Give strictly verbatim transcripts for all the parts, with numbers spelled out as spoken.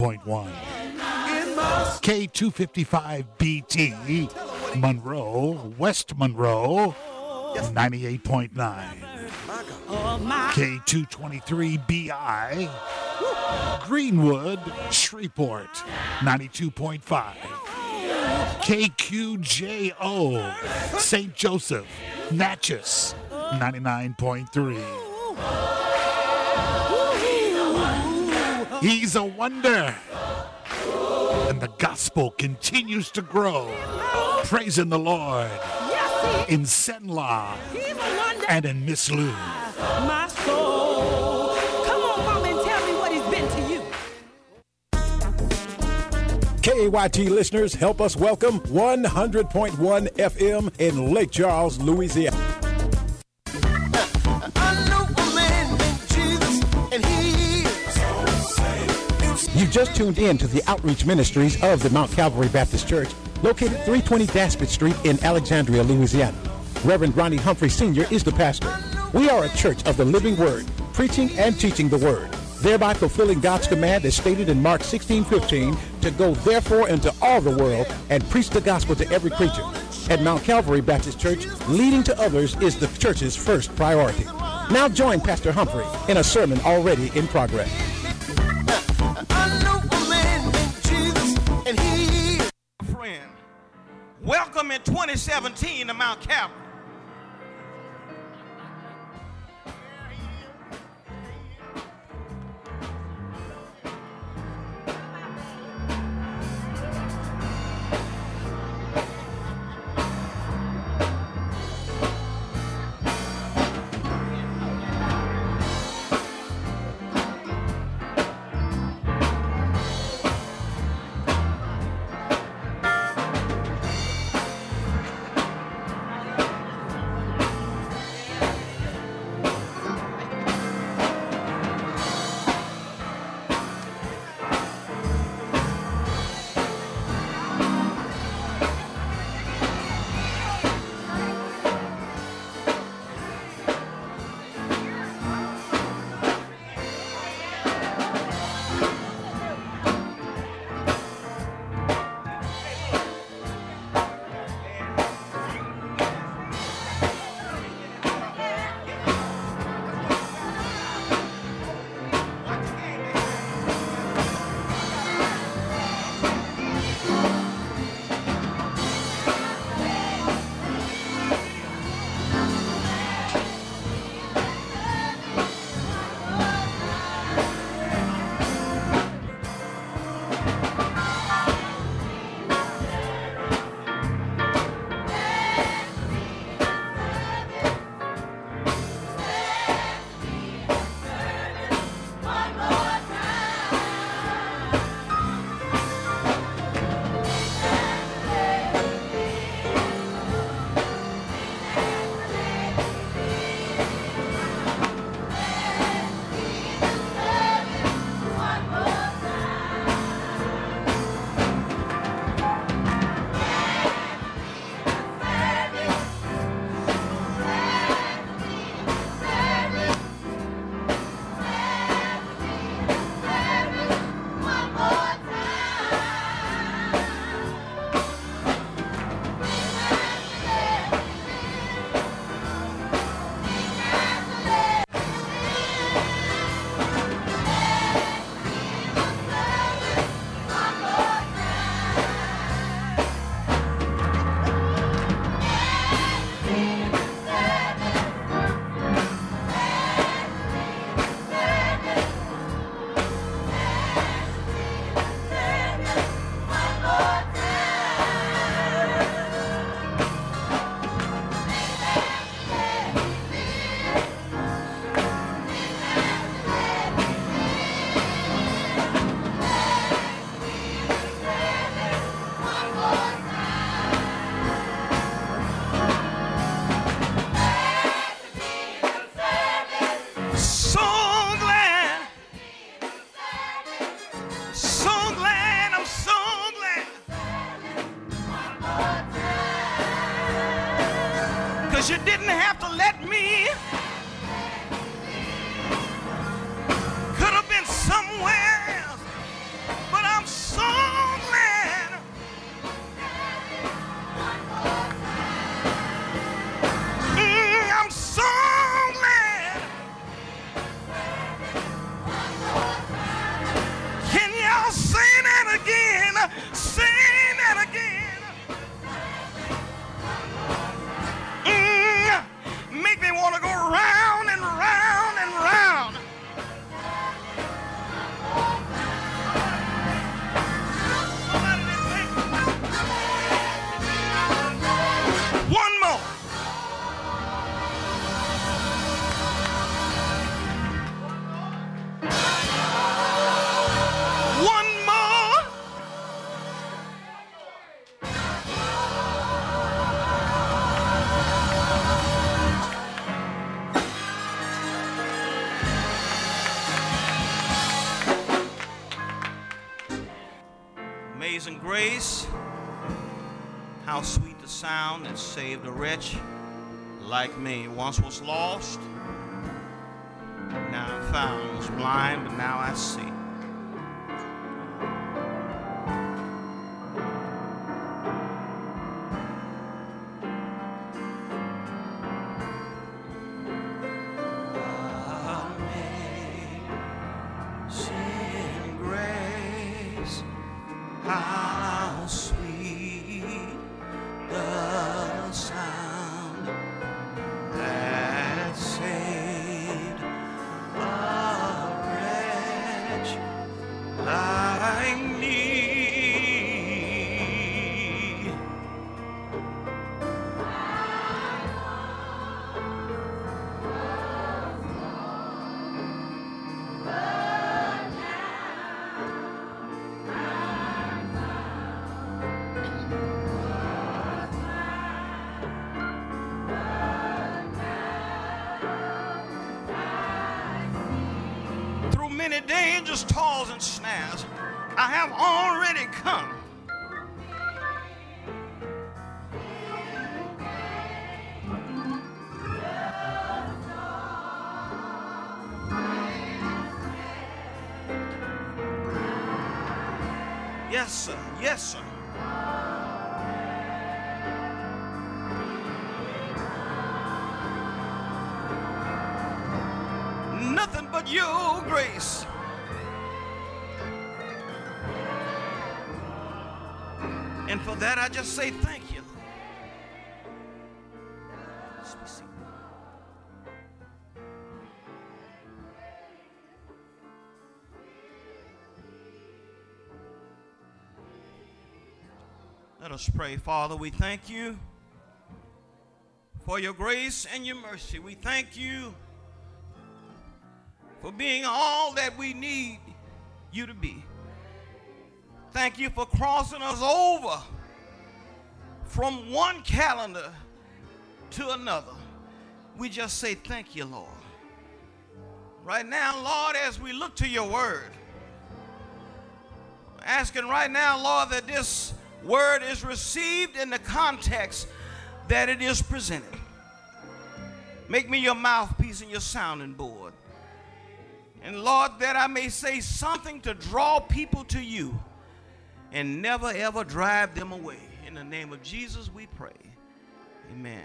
point one. K two fifty-five B T, Monroe, West Monroe, ninety-eight point nine. K two twenty-three B I, Greenwood, Shreveport, ninety-two point five. K Q J O, Saint Joseph, Natchez, ninety-nine point three. He's a wonder, and the gospel continues to grow. Praising the Lord in Senla and in Miss Lou. My soul. Come on, Mama, and tell me what he's been to you. K A Y T listeners, help us welcome one hundred point one F M in Lake Charles, Louisiana. I know a man named Jesus, and he is. You just tuned in to the outreach ministries of the Mount Calvary Baptist Church, located three twenty Daspit Street in Alexandria, Louisiana. Reverend Ronnie Humphrey Senior is the pastor. We are a church of the living word, preaching and teaching the word, thereby fulfilling God's command as stated in Mark sixteen fifteen, to go therefore into all the world and preach the gospel to every creature. At Mount Calvary Baptist Church, leading to others is the church's first priority. Now join Pastor Humphrey in a sermon already in progress. I know a man named Jesus, and he is. Friend, welcome in twenty seventeen to Mount Calvary. You didn't have to let me. Could have been somewhere else, but Amazing grace, how sweet the sound that saved a wretch like me. Once was lost, now I'm found. Was blind, but now I see. Amazing grace, how sweet the sound that saved a wretch like me. Through many dangers, toils, and snares, I have already come. Yes, sir. Yes, sir. Nothing but your grace. And for that, I just say thank you. Let's be seated. Let us pray. Father, we thank you for your grace and your mercy. We thank you for being all that we need you to be. Thank you for crossing us over from one calendar to another. We just say thank you, Lord. Right now, Lord, as we look to your word, asking right now, Lord, that this word is received in the context that it is presented. Make me your mouthpiece and your sounding board. And Lord, that I may say something to draw people to you and never ever drive them away. In the name of Jesus we pray. Amen.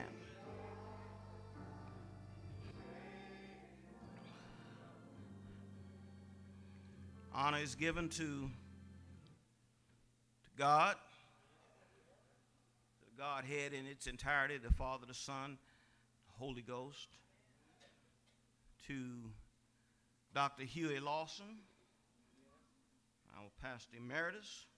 Honor is given to, to God, the Godhead in its entirety, the Father, the Son, the Holy Ghost, to Doctor Huey Lawson, our pastor emeritus.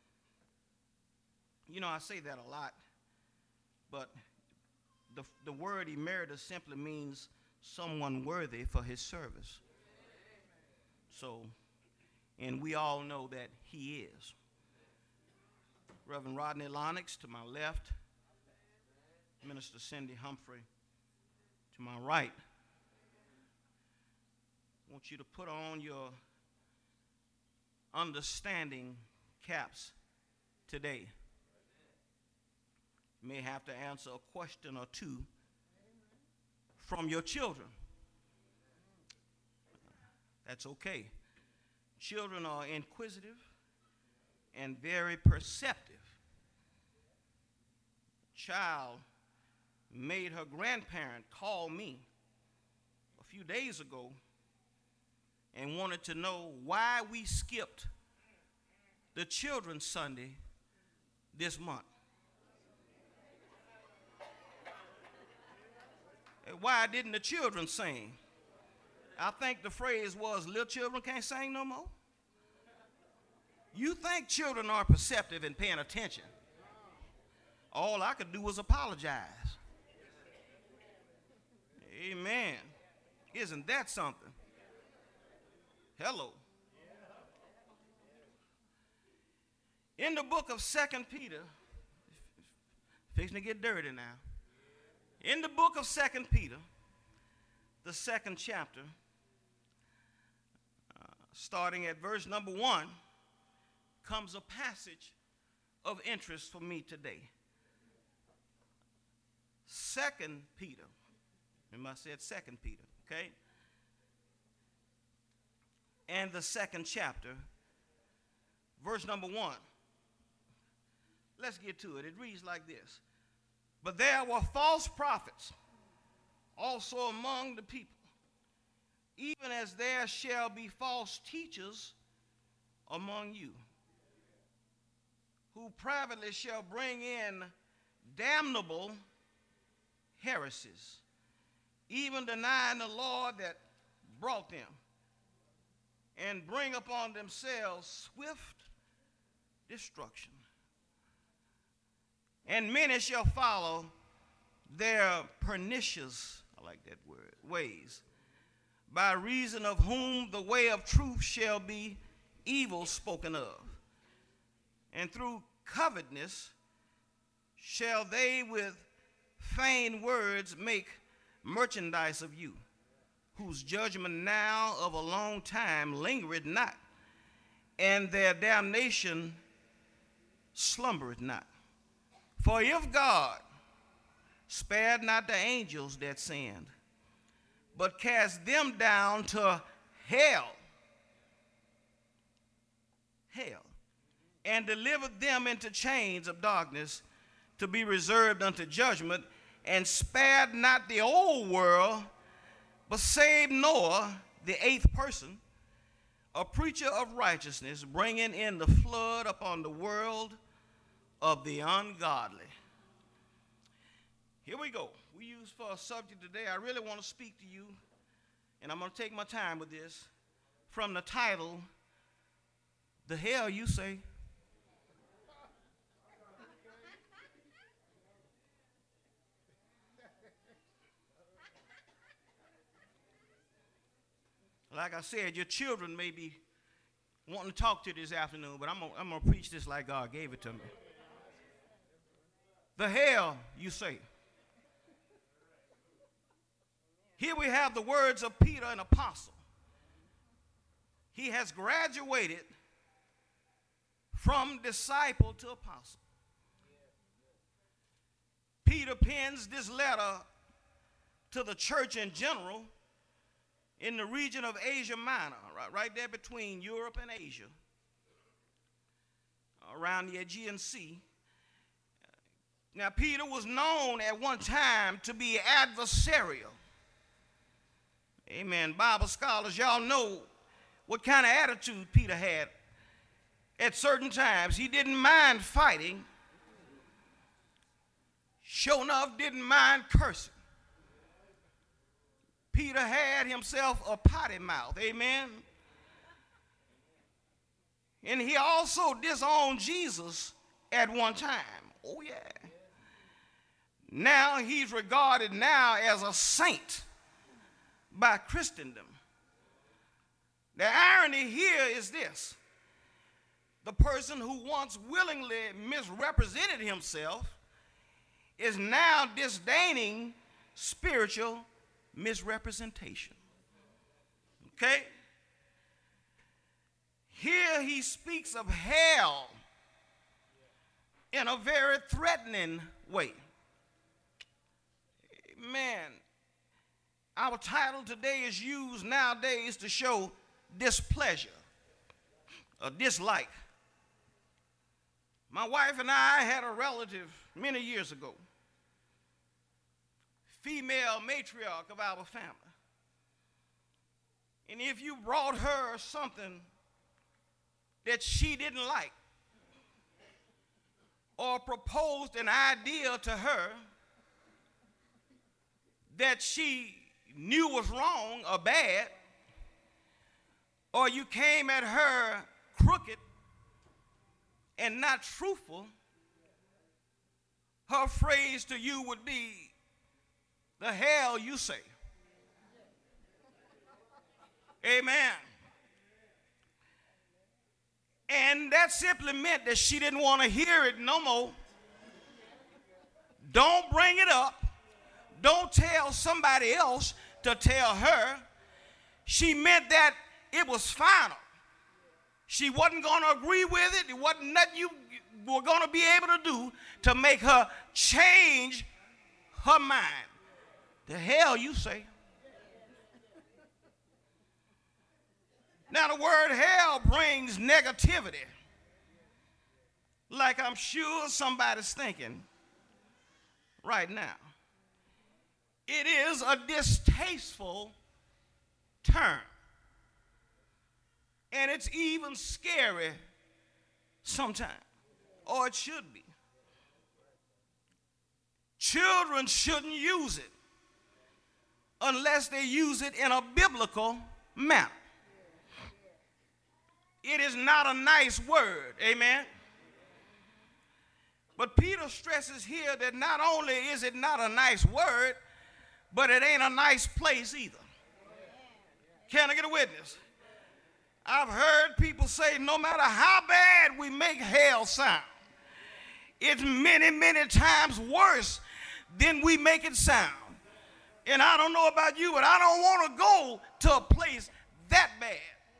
You know, I say that a lot, but the, the word emeritus simply means someone worthy for his service. So, and we all know that he is. Reverend Rodney Lonnox to my left, Minister Cindy Humphrey to my right. I want you to put on your understanding caps today. You may have to answer a question or two from your children. That's okay. Children are inquisitive and very perceptive. Child made her grandparent call me a few days ago and wanted to know why we skipped the Children's Sunday this month. And why didn't the children sing? I think the phrase was, little children can't sing no more. You think children are perceptive and paying attention. All I could do was apologize. Amen. Isn't that something? Hello. In the book of Second Peter, fixing to get dirty now. In the book of Second Peter, the second chapter, uh, starting at verse number one, comes a passage of interest for me today. Second Peter. Remember I said Second Peter, okay? And the second chapter, verse number one. Let's get to it. It reads like this. But there were false prophets also among the people, even as there shall be false teachers among you, who privately shall bring in damnable heresies, even denying the Lord that brought them, and bring upon themselves swift destruction. And many shall follow their pernicious, I like that word, ways, by reason of whom the way of truth shall be evil spoken of. And through covetousness shall they with feigned words make merchandise of you, whose judgment now of a long time lingereth not, and their damnation slumbereth not. For if God spared not the angels that sinned, but cast them down to hell, hell, and delivered them into chains of darkness to be reserved unto judgment, and spared not the old world, but saved Noah, the eighth person, a preacher of righteousness, bringing in the flood upon the world of the ungodly. Here we go. We use for a subject today. I really want to speak to you, and I'm going to take my time with this, from the title, The Hell You Say. Like I said, your children may be wanting to talk to you this afternoon, but I'm gonna, I'm gonna preach this like God gave it to me. The hell you say. Here we have the words of Peter, an apostle. He has graduated from disciple to apostle. Peter pens this letter to the church in general in the region of Asia Minor, right, right there between Europe and Asia, around the Aegean Sea. Now, Peter was known at one time to be adversarial. Amen. Bible scholars, y'all know what kind of attitude Peter had at certain times. He didn't mind fighting. Sure enough, didn't mind cursing. Peter had himself a potty mouth, amen? And he also disowned Jesus at one time. Oh, yeah. Now he's regarded now as a saint by Christendom. The irony here is this. The person who once willingly misrepresented himself is now disdaining spiritual misrepresentation. Okay? Here he speaks of hell in a very threatening way. Man, our title today is used nowadays to show displeasure or dislike. My wife and I had a relative many years ago, female matriarch of our family. And if you brought her something that she didn't like or proposed an idea to her that she knew was wrong or bad, or you came at her crooked and not truthful, her phrase to you would be, the hell you say. Amen. And that simply meant that she didn't want to hear it no more. Don't bring it up. Don't tell somebody else to tell her. She meant that it was final. She wasn't going to agree with it. It wasn't nothing you were going to be able to do to make her change her mind. The hell you say. Now the word hell brings negativity. Like I'm sure somebody's thinking right now. It is a distasteful term. And it's even scary sometimes, or it should be. Children shouldn't use it unless they use it in a biblical manner. It is not a nice word, amen? But Peter stresses here that not only is it not a nice word, but it ain't a nice place either. Can I get a witness? I've heard people say no matter how bad we make hell sound, it's many, many times worse than we make it sound. And I don't know about you, but I don't want to go to a place that bad.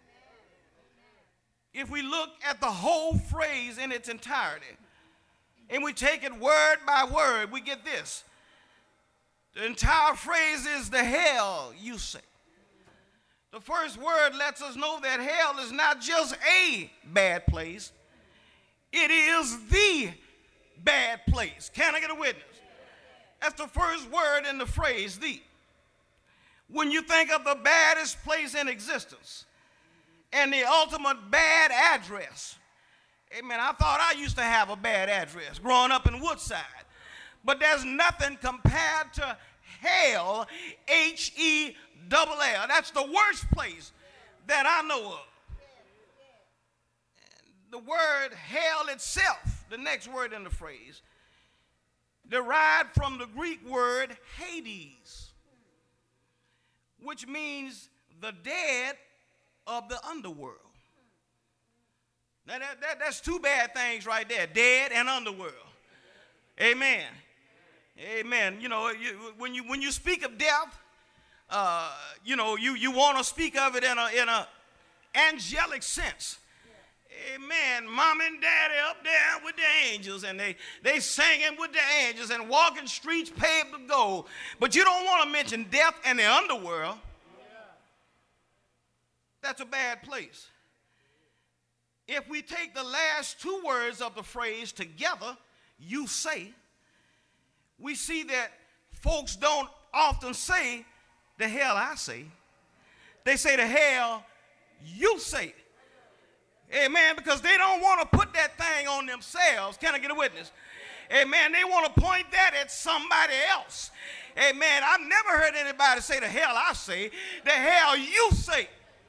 If we look at the whole phrase in its entirety, and we take it word by word, we get this. The entire phrase is the hell you say. The first word lets us know that hell is not just a bad place. It is the bad place. Can I get a witness? That's the first word in the phrase, the. When you think of the baddest place in existence and the ultimate bad address, amen, I thought I used to have a bad address growing up in Woodside. But there's nothing compared to hell, H E L L. That's the worst place that I know of. The word hell itself, the next word in the phrase, derived from the Greek word Hades, which means the dead of the underworld. Now that, that, that's two bad things right there, dead and underworld. Amen. Amen. You know, you, when you when you speak of death, uh, you know, you, you want to speak of it in a in a angelic sense. Amen. Mom and daddy up there with the angels, and they they singing with the angels and walking streets paved with gold. But you don't want to mention death and the underworld. That's a bad place. If we take the last two words of the phrase together, you say, we see that folks don't often say the hell I say. They say the hell you say. Amen, because they don't want to put that thing on themselves. Can I get a witness? Amen, they want to point that at somebody else. Amen, I've never heard anybody say the hell I say, the hell you say.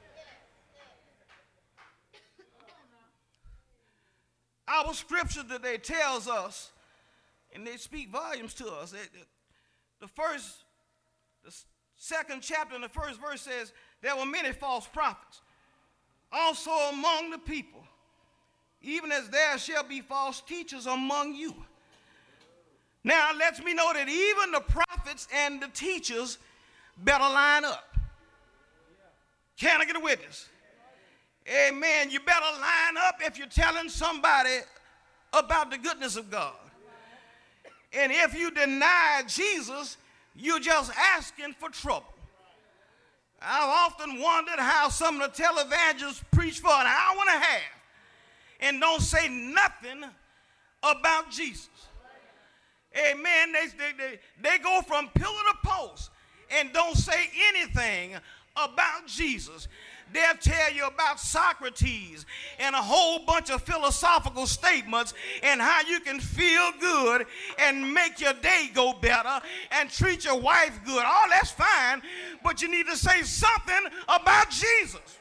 Our scripture today tells us, and they speak volumes to us. The first, the second chapter in the first verse says, there were many false prophets, also among the people, even as there shall be false teachers among you. Now, it lets me know that even the prophets and the teachers better line up. Can I get a witness? Amen. You better line up if you're telling somebody about the goodness of God. And if you deny Jesus, you're just asking for trouble. I've often wondered how some of the televangelists preach for an hour and a half and don't say nothing about Jesus. Amen. They, they, they, they go from pillar to post and don't say anything about Jesus. They'll tell you about Socrates and a whole bunch of philosophical statements and how you can feel good and make your day go better and treat your wife good. All that's fine, but you need to say something about Jesus.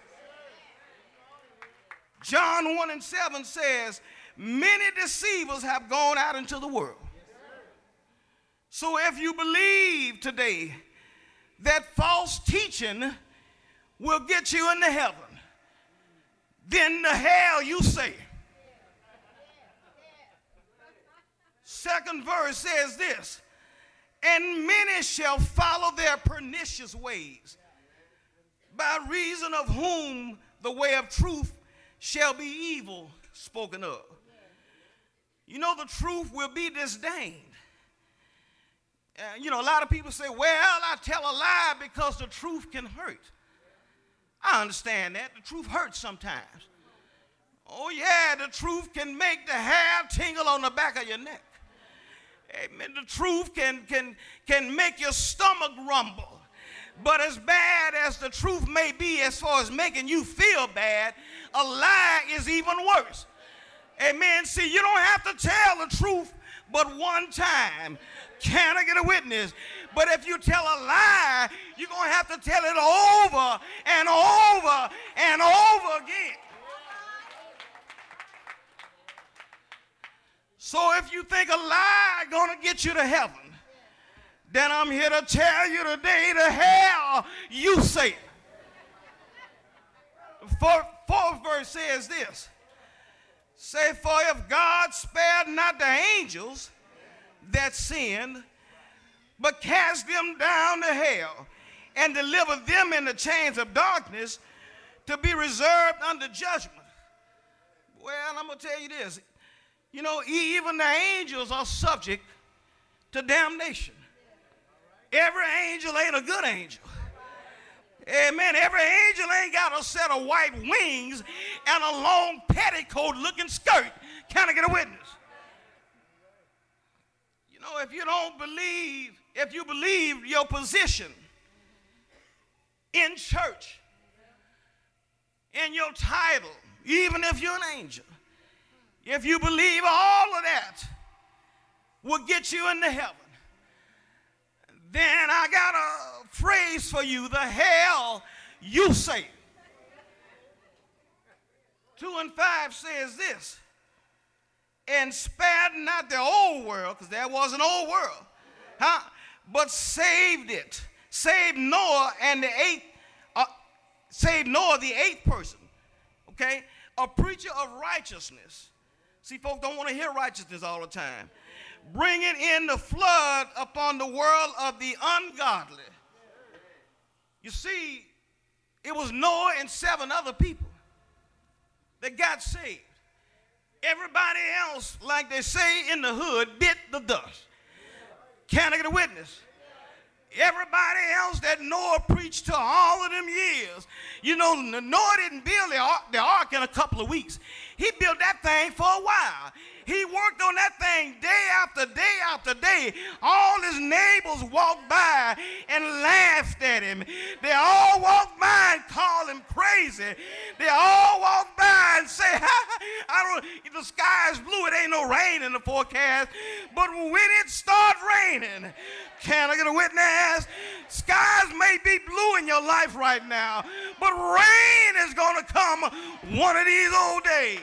John one and seven says, many deceivers have gone out into the world. So if you believe today that false teaching will get you into heaven, then the hell you say. Second verse says this, and many shall follow their pernicious ways, by reason of whom the way of truth shall be evil spoken of. You know, the truth will be disdained. Uh, you know, a lot of people say, well, I tell a lie because the truth can hurt. I understand that. The truth hurts sometimes. Oh, yeah, the truth can make the hair tingle on the back of your neck. Amen. The truth can, can, can make your stomach rumble. But as bad as the truth may be as far as making you feel bad, a lie is even worse. Amen. See, you don't have to tell the truth but one time. Can I get a witness? But if you tell a lie, you're going to have to tell it over and over and over again. So if you think a lie is going to get you to heaven, then I'm here to tell you today to hell you say it. The fourth, fourth verse says this. Say, for if God spared not the angels that sinned, but cast them down to hell and delivered them in the chains of darkness to be reserved unto judgment. Well, I'm going to tell you this. You know, even the angels are subject to damnation. Every angel ain't a good angel. Amen. Every angel ain't got a set of white wings and a long petticoat looking skirt. Can I get a witness? You know, if you don't believe, if you believe your position in church, in your title, even if you're an angel, if you believe all of that will get you into heaven, then I got a phrase for you, the hell you say. Two and five says this, and spared not the old world, because there was an old world, huh? But saved it, saved Noah and the eighth, uh, saved Noah the eighth person, okay? A preacher of righteousness. See, folks don't want to hear righteousness all the time. Bringing in the flood upon the world of the ungodly. You see, it was Noah and seven other people that got saved. Everybody else, like they say in the hood, bit the dust. Can I get a witness? Everybody else that Noah preached to all of them years. You know, Noah didn't build the ark, the ark in a couple of weeks. He built that thing for a while. He worked on that thing day after day after day. All his neighbors walked by and laughed at him. They all walked by and called him crazy. They all walked by and say, I don't, the sky is blue, it ain't no rain in the forecast. But when it starts raining, can I get a witness? Skies may be blue in your life right now, but rain is going to come one of these old days.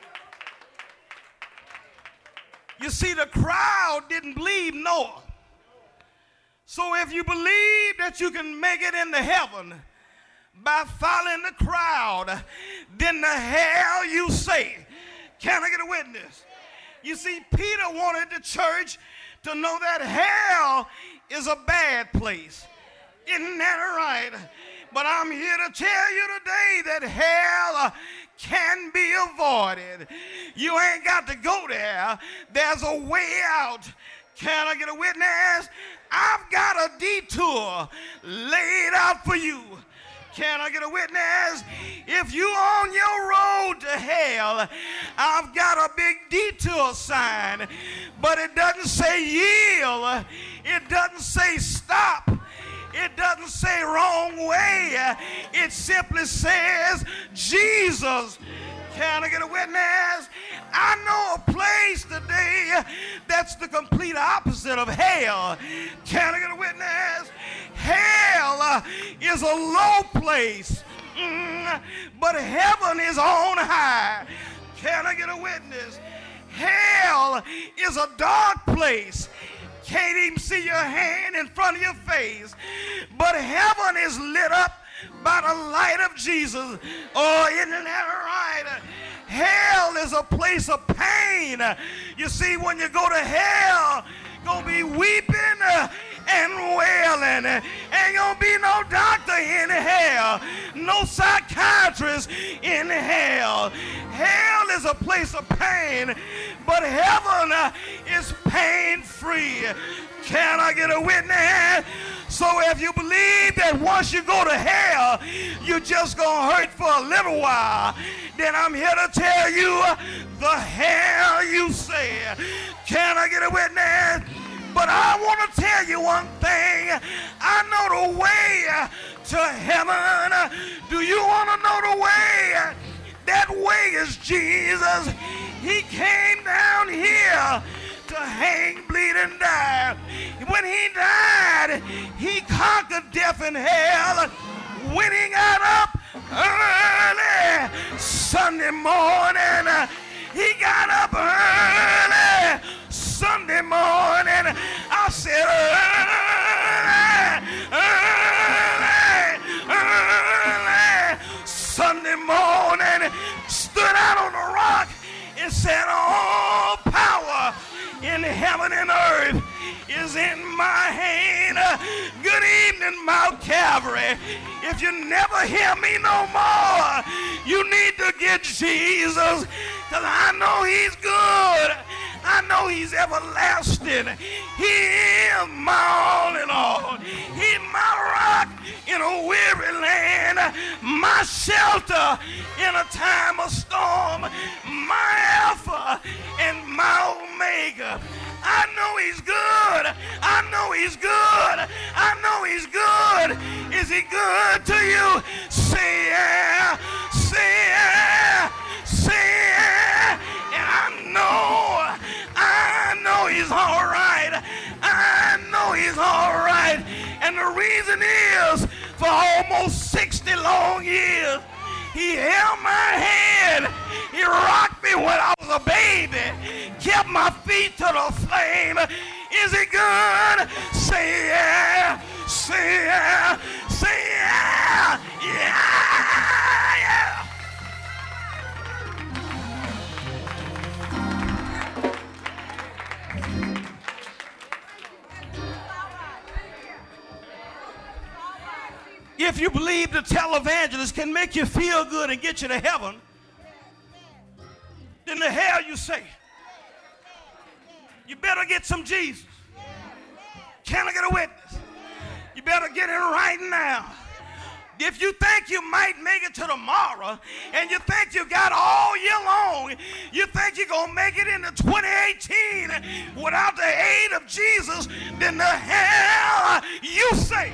You see, the crowd didn't believe Noah. So if you believe that you can make it into heaven by following the crowd, then the hell you say. Can I get a witness? You see, Peter wanted the church to know that hell is a bad place. Isn't that right? But I'm here to tell you today that hell can be avoided. You ain't got to go there. There's a way out. Can I get a witness? I've got a detour laid out for you. Can I get a witness? If you on your road to hell, I've got a big detour sign, but it doesn't say yield. It doesn't say stop. It doesn't say wrong way. It simply says Jesus. Can I get a witness? I know a place today that's the complete opposite of hell. Can I get a witness? Hell is a low place, mm, but heaven is on high. Can I get a witness? Hell is a dark place. Can't even see your hand in front of your face, but heaven is lit up by the light of Jesus. Oh, isn't that right? Hell is a place of pain. You see, when you go to hell, you're going to be weeping and wailing. Ain't gonna be no doctor in hell, no psychiatrist in hell. Hell is a place of pain, but heaven uh, is pain-free. Can I get a witness? So if you believe that once you go to hell, you're just gonna hurt for a little while, then I'm here to tell you the hell you say. Can I get a witness? But I want to tell you one thing. I know the way to heaven. Do you want to know the way? That way is Jesus. He came down here to hang, bleed, and die. When he died, he conquered death and hell. When he got up early Sunday morning, he got up early Sunday morning. I said early, early, early Sunday morning, stood out on the rock and said, all power in heaven and earth is in my hand. Good evening, Mount Calvary. If you never hear me no more, you need to get Jesus, because I know he's good. I know he's everlasting. He is my all in all. He's my rock in a weary land, my shelter in a time of storm, my Alpha and my Omega. I know he's good. I know he's good. I know he's good. Is he good to you? Say yeah. Say yeah. Say yeah. And I know, I know he's all right. I know he's all right. And the reason is, for almost sixty long years, he held my hand. He rocked me when I was a baby. Kept my feet to the flame. Is he good? Say yeah. Say yeah. Say yeah. Yeah. Yeah. If you believe the televangelist can make you feel good and get you to heaven, then the hell you say. You better get some Jesus. Can I get a witness? You better get it right now. If you think you might make it to tomorrow, and you think you got all year long, you think you're going to make it into twenty eighteen without the aid of Jesus, then the hell you say.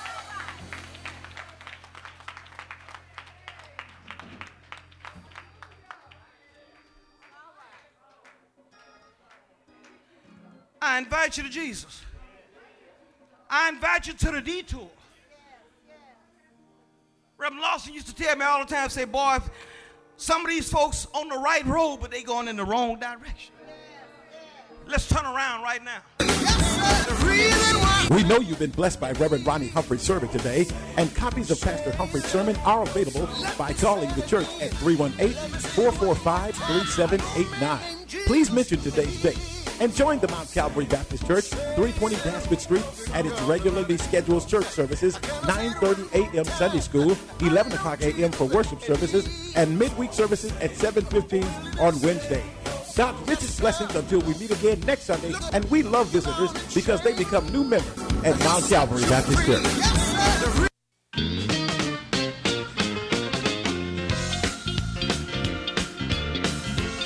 I invite you to Jesus. I invite you to the detour. Reverend Lawson used to tell me all the time, say, boy, some of these folks on the right road, but they going in the wrong direction. Let's turn around right now. We know you've been blessed by Reverend Ronnie Humphrey's sermon today, and copies of Pastor Humphrey's sermon are available by calling the church at three one eight, four four five, three seven eight nine. Please mention today's date and join the Mount Calvary Baptist Church, three twenty Daspit Street, at its regularly scheduled church services, nine thirty a.m. Sunday school, eleven o'clock a.m. for worship services, and midweek services at seven fifteen on Wednesday. God's richest blessings until we meet again next Sunday, and we love visitors because they become new members at Mount Calvary Baptist Church.